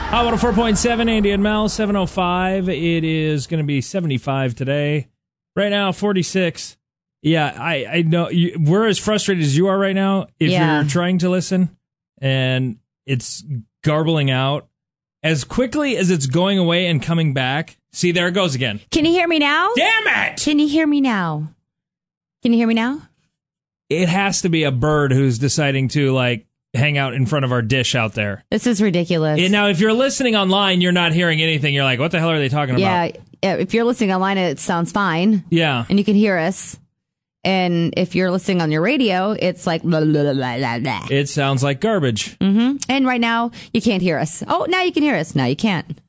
Hot 104.7, Andy and Mel, 7:05. It is going to be 75 today. Right now, 46. Yeah, I know. We're as frustrated as you are right now if you're trying to listen, and it's garbling out as quickly as it's going away and coming back. See, there it goes again. Can you hear me now? Damn it! Can you hear me now? Can you hear me now? It has to be a bird who's deciding to, like, hang out in front of our dish out there. This is ridiculous. Now, if you're listening online, you're not hearing anything. You're like, what the hell are they talking about? Yeah, if you're listening online, it sounds fine. Yeah. And you can hear us. And if you're listening on your radio, it's like blah, blah, blah, blah, blah. It sounds like garbage. Mm-hmm. And right now, you can't hear us. Oh, now you can hear us. Now you can't.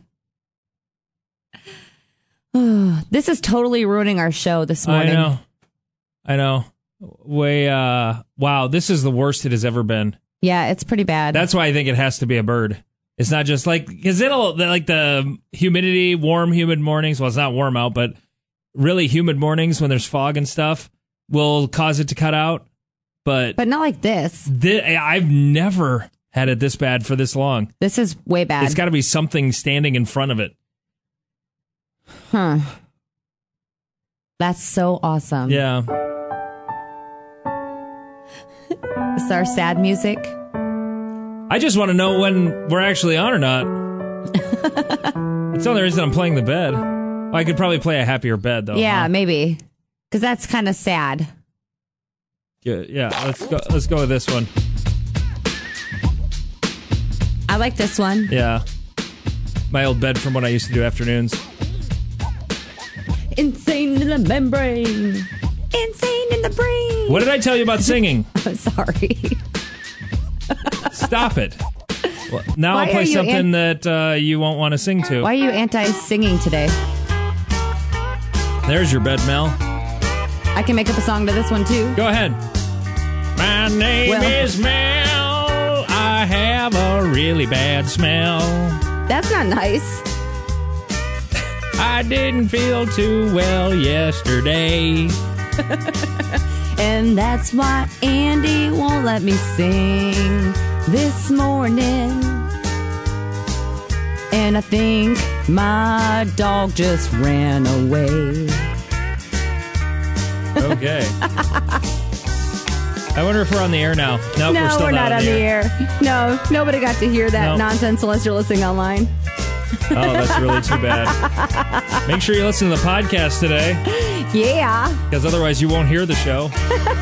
This is totally ruining our show this morning. I know. Wow, this is the worst it has ever been. Yeah, it's pretty bad. That's why I think it has to be a bird. It's not just like, because like the humidity, warm, humid mornings. Well, it's not warm out, but really humid mornings when there's fog and stuff will cause it to cut out. But not like this. I've never had it this bad for this long. This is way bad. It's got to be something standing in front of it. Huh. That's so awesome. Yeah. This is our sad music. I just want to know when we're actually on or not. It's the only reason I'm playing the bed. Well, I could probably play a happier bed, though. Yeah, huh? maybe. Because that's kind of sad. Yeah, let's go with this one. I like this one. Yeah. My old bed from when I used to do afternoons. Insane in the membrane. Insane in the brain. What did I tell you about singing? I'm sorry. Stop it. Well, now I'll play something that you won't want to sing to. Why are you anti-singing today? There's your bed, Mel. I can make up a song to this one, too. Go ahead. My name is Mel. I have a really bad smell. That's not nice. I didn't feel too well yesterday. And that's why Andy won't let me sing this morning. And I think my dog just ran away. Okay. I wonder if we're on the air now. Nope, No, we're still we're not on the air. No, nobody got to hear that Nope. nonsense unless you're listening online. Oh, that's really too bad. Make sure you listen to the podcast today. Yeah. Because otherwise you won't hear the show.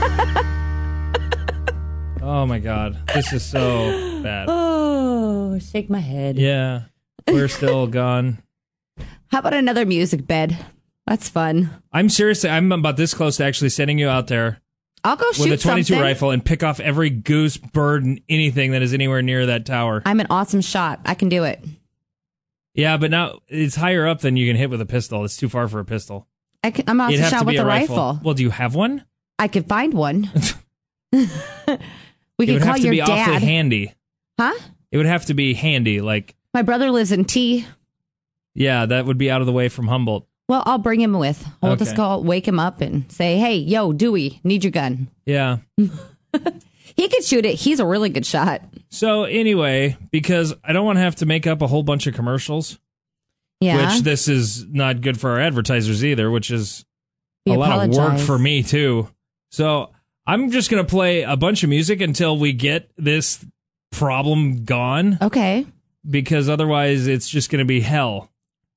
Oh, my God. This is so bad. Oh, shake my head. Yeah. We're still gone. How about another music bed? That's fun. I'm about this close to actually sending you out there I'll go shoot with a 22 something. rifle and pick off every goose, bird, and anything that is anywhere near that tower. I'm an awesome shot. I can do it. Yeah, but now it's higher up than you can hit with a pistol. It's too far for a pistol. I'm an awesome shot with a rifle. Well, do you have one? I could find one. We could call your dad. It would have to be awfully handy. Huh? It would have to be handy, like... My brother lives in T. Yeah, that would be out of the way from Humboldt. Well, I'll bring him with. We'll Okay. just go wake him up and say, hey, yo, Dewey, need your gun. Yeah. He could shoot it. He's a really good shot. So anyway, because I don't want to have to make up a whole bunch of commercials, Yeah. which this is not good for our advertisers either, which is We a lot of work apologize. for me too. So I'm just going to play a bunch of music until we get this problem gone, Okay. because otherwise it's just going to be hell.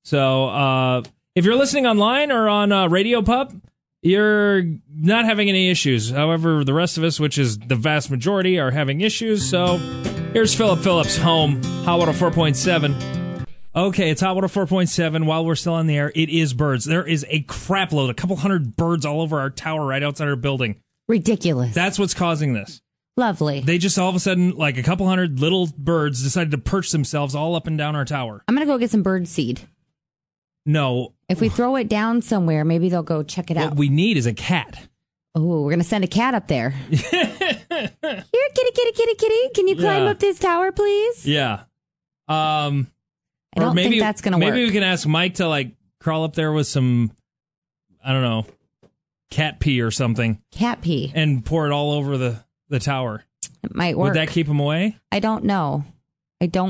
So if you're listening online or on Radio Pup, you're not having any issues. However, the rest of us, which is the vast majority, are having issues. So here's Philip Phillips, Home, Hot 104.7. Okay, it's Hot 104.7. While we're still on the air, it is birds. There is a crap load, a couple hundred birds all over our tower right outside our building. Ridiculous. That's what's causing this. Lovely. They just all of a sudden, like a couple hundred little birds decided to perch themselves all up and down our tower. I'm going to go get some bird seed. No. If we throw it down somewhere, maybe they'll go check it out. What we need is a cat. Oh, we're going to send a cat up there. Here, kitty, kitty, kitty, kitty. Can you climb up this tower, please? Yeah. I don't think that's going to work. Maybe we can ask Mike to, like, crawl up there with some, I don't know, cat pee or something. Cat pee. And pour it all over the tower. It might work. Would that keep him away? I don't know. I don't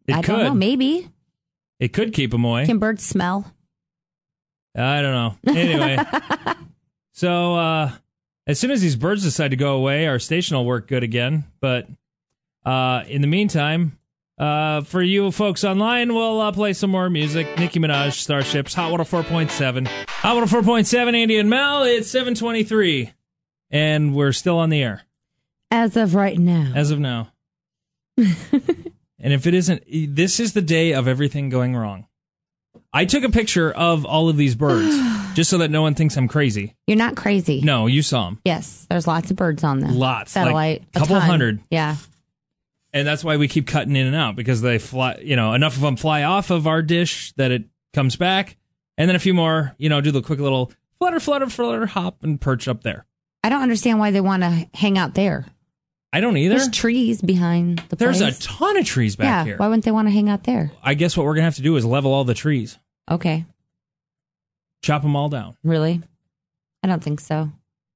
I don't know. Maybe. It could keep them away. Can birds smell? I don't know. Anyway, so as soon as these birds decide to go away, our station will work good again. But in the meantime, for you folks online, we'll play some more music. Nicki Minaj, Starships, Hot 104.7. Hot 104.7, Andy and Mel. It's 7:23, and we're still on the air. As of right now. As of now. And if it isn't, this is the day of everything going wrong. I took a picture of all of these birds just so that no one thinks I'm crazy. You're not crazy. No, you saw them. Yes, there's lots of birds on them. Lots. Satellite. Like a couple hundred. Yeah. And that's why we keep cutting in and out, because they fly, enough of them fly off of our dish that it comes back. And then a few more, do the quick little flutter, flutter, flutter, hop and perch up there. I don't understand why they want to hang out there. I don't either. There's trees behind the place. There's a ton of trees back here. Why wouldn't they want to hang out there? I guess what we're going to have to do is level all the trees. Okay. Chop them all down. Really? I don't think so.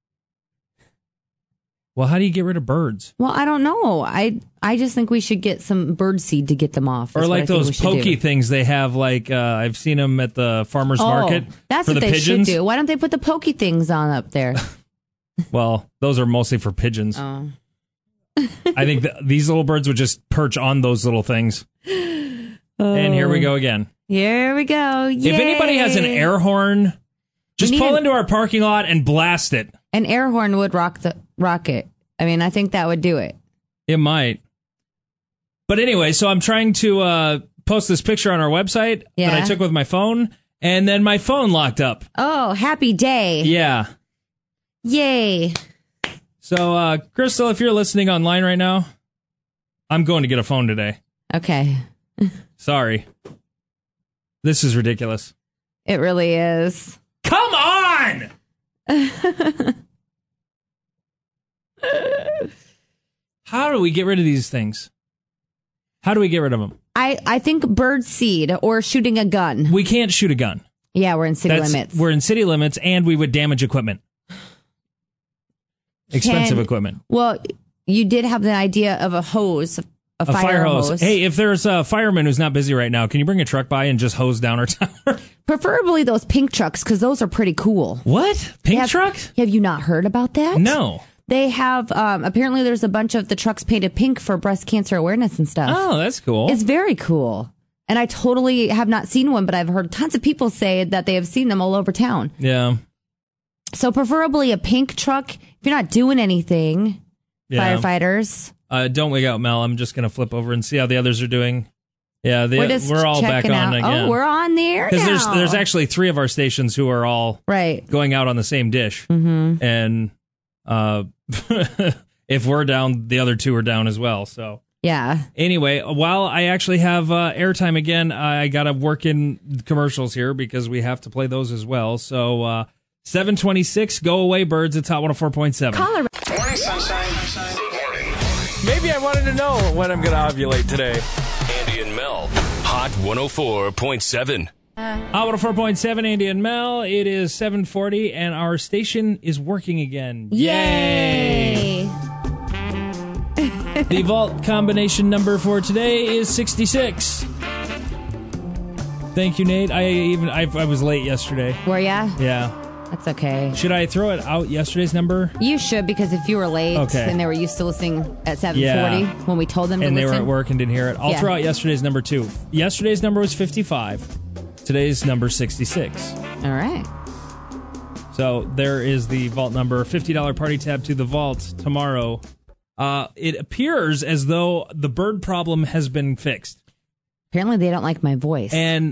Well, how do you get rid of birds? Well, I don't know. I just think we should get some bird seed to get them off. Or like those pokey things they have, like I've seen them at the farmer's market. That's for what the they pigeons. should do. Why don't they put the pokey things on up there? Well, those are mostly for pigeons. Oh. I think these little birds would just perch on those little things. And here we go again. Here we go. Yay. If anybody has an air horn, just pull into our parking lot and blast it. An air horn would rock it. I mean, I think that would do it. It might. But anyway, so I'm trying to post this picture on our website that I took with my phone, and then my phone locked up. Oh, happy day. Yeah. Yay. So, Crystal, if you're listening online right now, I'm going to get a phone today. Okay. Sorry. This is ridiculous. It really is. Come on! How do we get rid of these things? How do we get rid of them? I think bird seed or shooting a gun. We can't shoot a gun. Yeah, we're in city limits. We're in city limits, and we would damage equipment. Expensive equipment. Well, you did have the idea of a hose, a fire hose. Hey, if there's a fireman who's not busy right now, can you bring a truck by and just hose down our tower? Preferably those pink trucks, because those are pretty cool. What? Pink trucks? Have you not heard about that? No. They have, apparently there's a bunch of the trucks painted pink for breast cancer awareness and stuff. Oh, that's cool. It's very cool. And I totally have not seen one, but I've heard tons of people say that they have seen them all over town. Yeah. So preferably a pink truck. If you're not doing anything, firefighters. Don't wig out, Mel. I'm just going to flip over and see how the others are doing. Yeah, we're all back on again. Oh, we're on the air now. Because there's actually 3 of our stations who are all going out on the same dish. Mm-hmm. And if we're down, the other 2 are down as well. So yeah. Anyway, while I actually have airtime again, I got to work in commercials here because we have to play those as well. So 7:26, go away, birds. It's Hot 104.7. Caller. Morning, sunshine. Good morning. Maybe I wanted to know when I'm going to ovulate today. Andy and Mel, Hot 104.7. Hot 104.7, Andy and Mel. It is 7:40, and our station is working again. Yay! The vault combination number for today is 66. Thank you, Nate. I was late yesterday. Were ya? Yeah. That's okay. Should I throw it out yesterday's number? You should, because if you were late and they were used to listening at 7:40 when we told them to listen. And they listen. were at work and didn't hear it. I'll throw out yesterday's number too. Yesterday's number was 55. Today's number 66. All right. So there is the vault number. $50 party tab to the vault tomorrow. It appears as though the bird problem has been fixed. Apparently they don't like my voice. And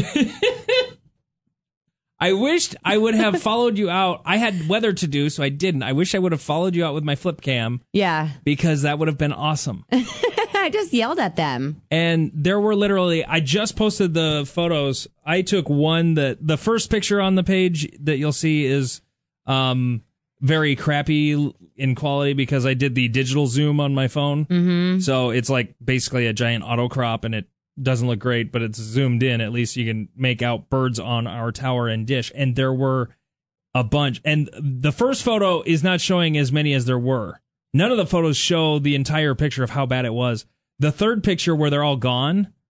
I wished I would have followed you out. I had weather to do, so I didn't. I wish I would have followed you out with my flip cam. Yeah. Because that would have been awesome. I just yelled at them. And there were literally, I just posted the photos. I took one that, the first picture on the page that you'll see is very crappy in quality because I did the digital zoom on my phone. Mm-hmm. So it's like basically a giant auto crop and it doesn't look great, but it's zoomed in. At least you can make out birds on our tower and dish. And there were a bunch. And the first photo is not showing as many as there were. None of the photos show the entire picture of how bad it was. The third picture where they're all gone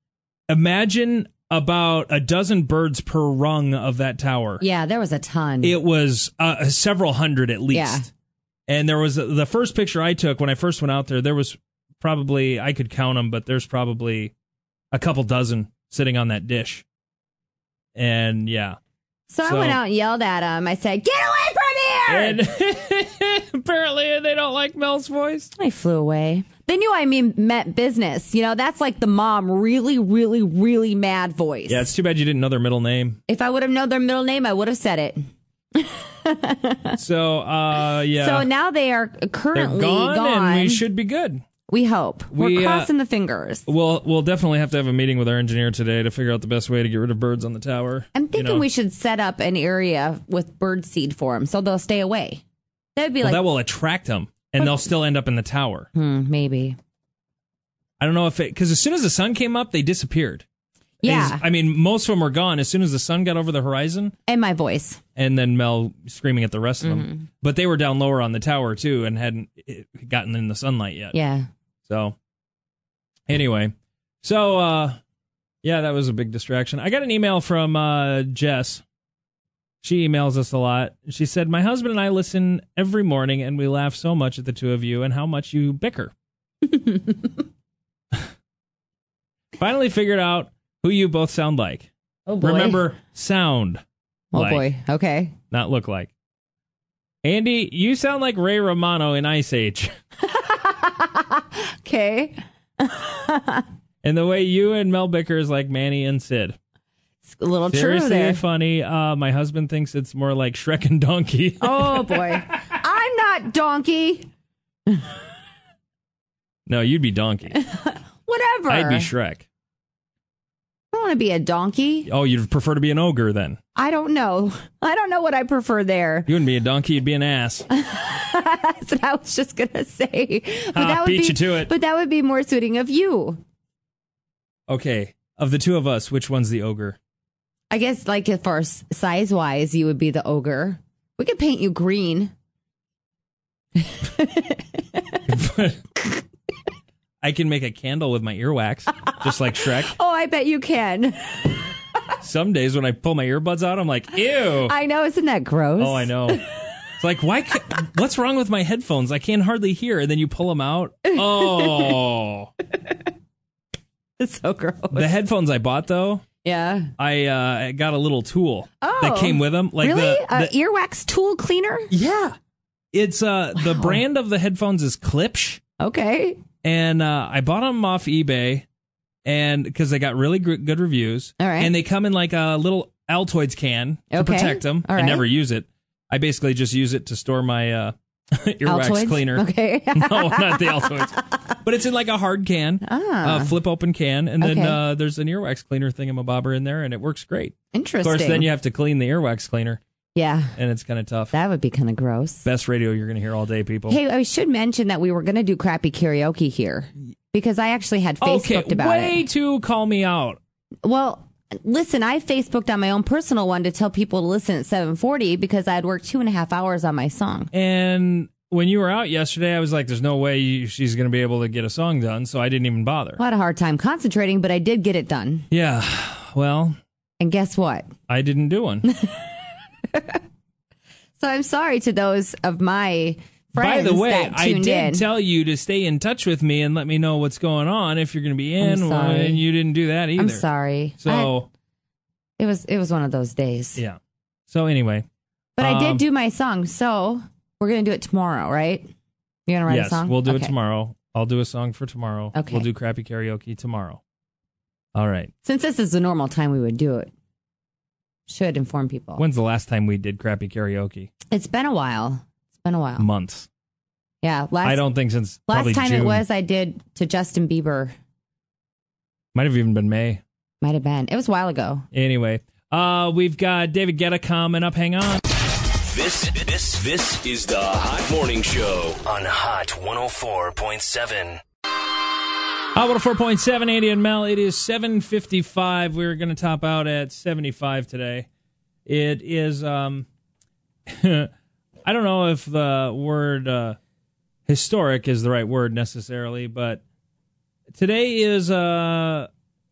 imagine about a dozen birds per rung of that tower. Yeah, there was a ton. It was several hundred at least. Yeah. And there was the first picture I took when I first went out there was probably, I could count them, but there's probably a couple dozen sitting on that dish. And yeah. So I went out and yelled at him. I said, "Get away from here!" And apparently they don't like Mel's voice. I flew away. They knew I meant business. You know, that's like the mom really, really, really mad voice. Yeah, it's too bad you didn't know their middle name. If I would have known their middle name, I would have said it. So, yeah. So now they are currently They're gone. And we gone. should be good. We hope. We're We, crossing the fingers. We'll definitely have to have a meeting with our engineer today to figure out the best way to get rid of birds on the tower. I'm thinking we should set up an area with bird seed for them so they'll stay away. That'd be that will attract them, and they'll still end up in the tower. Maybe. I don't know if because as soon as the sun came up, they disappeared. Yeah. I mean, most of them were gone as soon as the sun got over the horizon. And my voice. And then Mel screaming at the rest of them. But they were down lower on the tower, too, and hadn't gotten in the sunlight yet. Yeah. So, anyway. So, yeah, that was a big distraction. I got an email from Jess. She emails us a lot. She said, "My husband and I listen every morning, and we laugh so much at the two of you and how much you bicker. Finally figured out who you both sound like. Oh, boy. Remember, sound like. Oh, boy. Okay. Not look like. Andy, you sound like Ray Romano in Ice Age. Okay. And the way you and Mel bicker is like Manny and Sid. It's a little Seriously true there. funny. My husband thinks it's more like Shrek and Donkey. Oh, boy. I'm not Donkey. No, you'd be Donkey. Whatever. I'd be Shrek. I don't want to be a donkey. Oh, you'd prefer to be an ogre then? I don't know. I don't know what I prefer there. You wouldn't be a donkey, you'd be an ass. That's what I was just going to say. But beat you to it. But that would be more suiting of you. Okay, of the two of us, which one's the ogre? I guess, like, as far as size-wise, you would be the ogre. We could paint you green. I can make a candle with my earwax, just like Shrek. Oh, I bet you can. Some days when I pull my earbuds out, I'm like, ew. I know, isn't that gross? Oh, I know. It's like, what's wrong with my headphones? I can hardly hear. And then you pull them out. Oh. It's so gross. The headphones I bought, though, Yeah. I got a little tool Oh. that came with them. Like really? the Earwax tool cleaner? yeah. It's the brand of the headphones is Klipsch. Okay. And I bought them off eBay, and because they got really good reviews. All right. And they come in like a little Altoids can to Okay. protect them. All I right. never use it. I basically just use it to store my earwax Altoids? cleaner. Okay. No, not the Altoids. But it's in like a hard can, flip open can, and then Okay. there's an earwax cleaner thingamabobber in there, and it works great. Interesting. Of course, then you have to clean the earwax cleaner, Yeah. and it's kind of tough. That would be kind of gross. Best radio you're going to hear all day, people. Hey, I should mention that we were going to do crappy karaoke here because I actually had Facebooked about way it. to call me out. Well, listen, I Facebooked on my own personal one to tell people to listen at 7:40 because I had worked 2.5 hours on my song. And when you were out yesterday, I was like, there's no way she's going to be able to get a song done, so I didn't even bother. I had a hard time concentrating, but I did get it done. Yeah, well, And guess what? I didn't do one. So I'm sorry to those of my By friends the way, that I tuned did in. tell you to stay in touch with me and let me know what's going on if you're going to be in, I'm sorry. and you didn't do that either. I'm sorry. So, It was one of those days. yeah. So anyway. But I did do my song, so we're going to do it tomorrow, right? You're going to write Yes, a song? we'll do it Okay. tomorrow. I'll do a song for tomorrow. Okay. We'll do crappy karaoke tomorrow. All right. Since this is the normal time we would do it, should inform people. When's the last time we did crappy karaoke? It's been a while. Months. Yeah. I don't think since probably Last time June. it was, I did to Justin Bieber. Might have even been May. Might have been. It was a while ago. Anyway, we've got David Guetta coming up. Hang on. This is the Hot Morning Show on Hot 104.7. Hot 104.7, Andy and Mel. It is 7:55. We're going to top out at 75 today. It is, I don't know if the word historic is the right word necessarily, but today is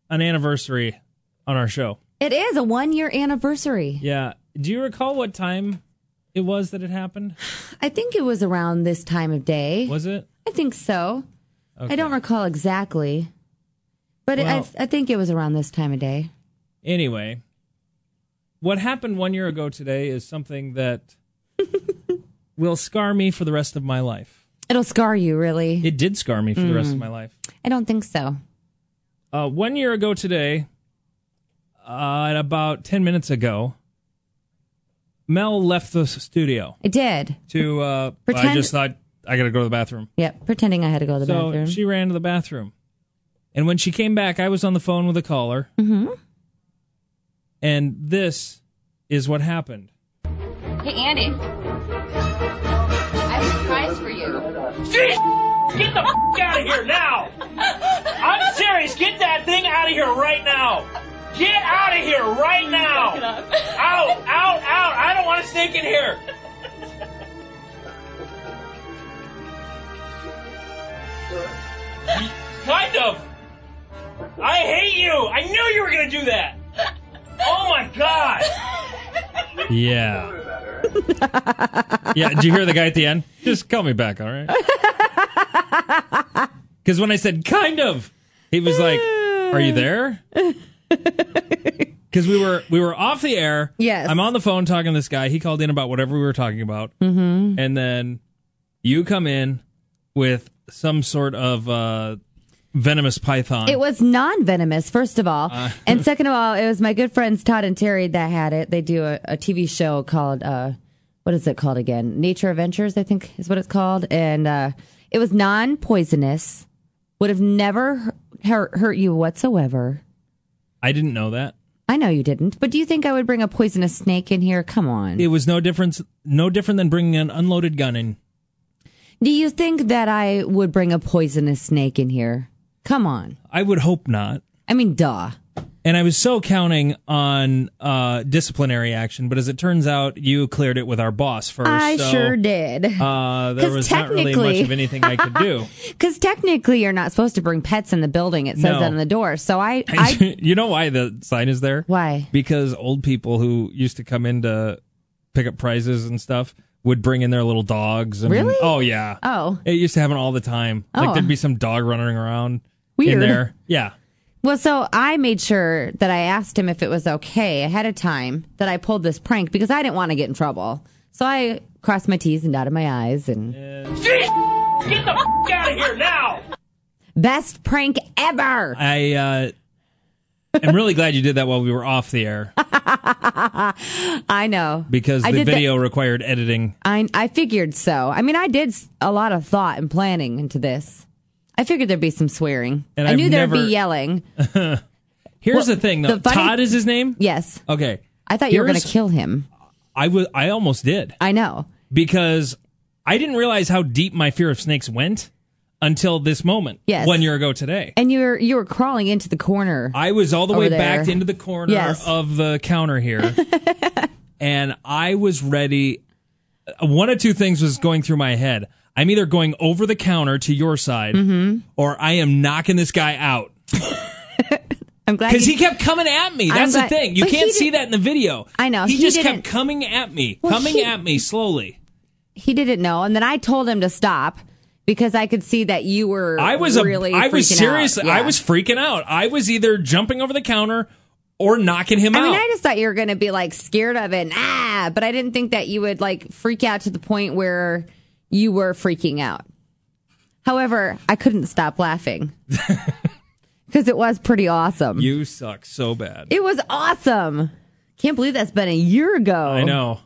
an anniversary on our show. It is a 1-year anniversary. Yeah. Do you recall what time it was that it happened? I think it was around this time of day. Was it? I think so. Okay. I don't recall exactly. But Well- I think it was around this time of day. Anyway, what happened 1 year ago today is something that will scar me for the rest of my life. It'll scar you, really. It did scar me for the rest of my life. I don't think so. 1 year ago today, at about 10 minutes ago, Mel left the studio I did. to, I Pretend- just thought, I got to go to the bathroom. Yep, pretending I had to go to the So bathroom. she ran to the bathroom. And when she came back, I was on the phone with a caller. Mm-hmm. And this is what happened. Hey, Andy. I have a surprise for you. Get the out of here now! I'm serious. Get that thing out of here right now. Get out of here right now. Out, out, out. I don't want a snake in here. Kind of. I hate you. I knew you were going to do that. Oh, my God. Yeah. Yeah, did you hear the guy at the end? Just call me back, all right? Because when I said kind of, he was like, are you there? Because we were off the air. Yes. I'm on the phone talking to this guy. He called in about whatever we were talking about. Mm-hmm. And then you come in with some sort of venomous python. It was non-venomous, first of all. And second of all, it was my good friends Todd and Terry that had it. They do a TV show called, what is it called again? Nature Adventures, I think is what it's called. And it was non-poisonous. Would have never hurt you whatsoever. I didn't know that. I know you didn't. But do you think I would bring a poisonous snake in here? Come on. It was no different than bringing an unloaded gun in. Do you think that I would bring a poisonous snake in here? Come on. I would hope not. I mean, duh. And I was so counting on disciplinary action, but as it turns out, you cleared it with our boss first. I so, sure did. There 'Cause was not really much of anything I could do. Because technically, you're not supposed to bring pets in the building. It says No. that on the door. So I You know why the sign is there? why? Because old people who used to come in to pick up prizes and stuff would bring in their little dogs. And, Really? Oh, yeah. Oh. It used to happen all the time. Like Oh. there'd be some dog running around in Weird. there. Yeah. Well, so I made sure that I asked him if it was okay ahead of time that I pulled this prank because I didn't want to get in trouble. So I crossed my T's and dotted my I's and Get the out of here now. best prank ever. I am really glad you did that while we were off the air I know. because I the did that- video required editing. I figured so. I mean, I did a lot of thought and planning into this. I figured there'd be some swearing. And I I've knew there'd never- be yelling. Here's Well, the thing, though. the funny- Todd is his name? Yes. Okay. I thought you were going to Here's- kill him. I almost did. I know. Because I didn't realize how deep my fear of snakes went until this moment. Yes. 1 year ago today. And you were crawling into the corner. I was all the way Over there. backed into the corner Yes. of the counter here. And I was ready. One of two things was going through my head. I'm either going over the counter to your side, Mm-hmm. or I am knocking this guy out. I'm glad Because you- he kept coming at me. I'm That's the glad- thing. You but he can't see did- that in the video. I know. He He just didn't- kept coming at me. Well, coming he- at me slowly. he didn't know, and then I told him to stop because I could see that you were. I was really. I was freaking serious. out. I Yeah. was freaking out. I was either jumping over the counter or knocking him I out. mean, I just thought you were going to be like scared of it, but I didn't think that you would like freak out to the point where you were freaking out. However, I couldn't stop laughing because it was pretty awesome. You suck so bad. It was awesome. Can't believe that's been a year ago. I know.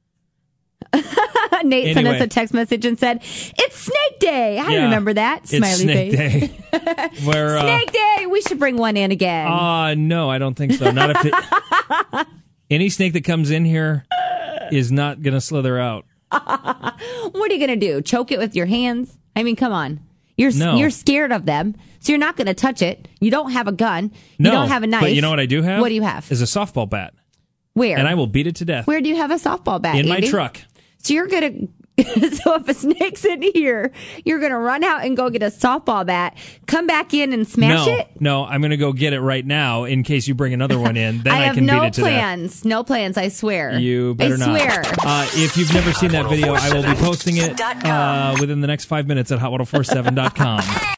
Nate sent us Anyway. a text message and said, "It's Snake Day." I Yeah. remember that. It's Smiley Snake face. Day. Where, Snake Day. We should bring one in again. no, I don't think so. Not if it, any snake that comes in here is not going to slither out. What are you going to do? Choke it with your hands? I mean, come on. No. You're scared of them, so you're not going to touch it. You don't have a gun. No, You don't have a knife. But you know what I do have? What do you have? Is a softball bat. Where? And I will beat it to death. Where do you have a softball bat? In my Andy? truck. So you're going to So if a snake's in here, you're going to run out and go get a softball bat, come back in and smash it? No, I'm going to go get it right now in case you bring another one in. Then I can have beat it to plans. No plans, I swear. You better not. I swear. If you've never seen that video, I will be posting it within the next 5 minutes at hot1047.com.